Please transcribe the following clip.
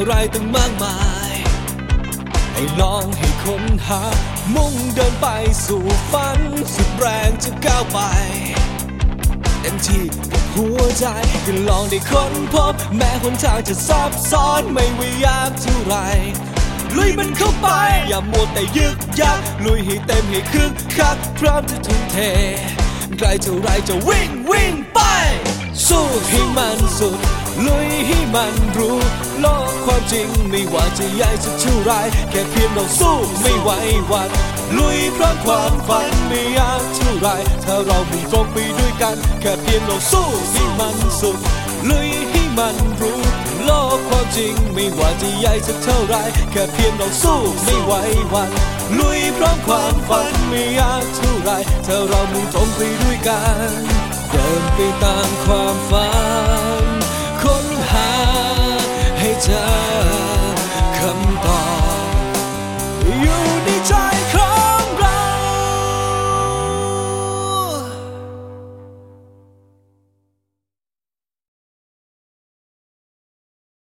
อะไรตั้งมากมายให้ลองให้ค้นหามุ่งเดินไปสู่ฝันสุดแรงจะก้าวไปเต็มที่กับหัวใจก็ลองได้ค้นพบแม้หนทางจะซับซ้อนไม่ว่ายากเท่าไรลุยมันเข้าไปอย่ามัวแต่ยึกยักลุยให้เต็มให้คึกคักพร้อมจะทุ่มเทไกลเท่าไรจะวิ่งไปสู้ให้มันสุดลุยให้มันรู้โลกความจริงไม่ว่าจะใหญ่สักเท่าไรแค่เพียงเราสู้ไม่ไหวหวั่นลุยพร้อมความฝันไม่ยากเท่าไรถ้าเรามุ่งตรงไปด้วยกันแค่เพียงเราสู้ให้มันสุดลุยให้มันรู้โลกความจริงไม่ว่าจะใหญ่สักเท่าไรแค่เพียงเราสู้ไม่ไหวหวั่นลุยพร้อมความฝันไม่ยากเท่าไรถ้าเรามุ่งตรงไปด้วยกันเดินไปตามความฝันค้นหาให้เจอ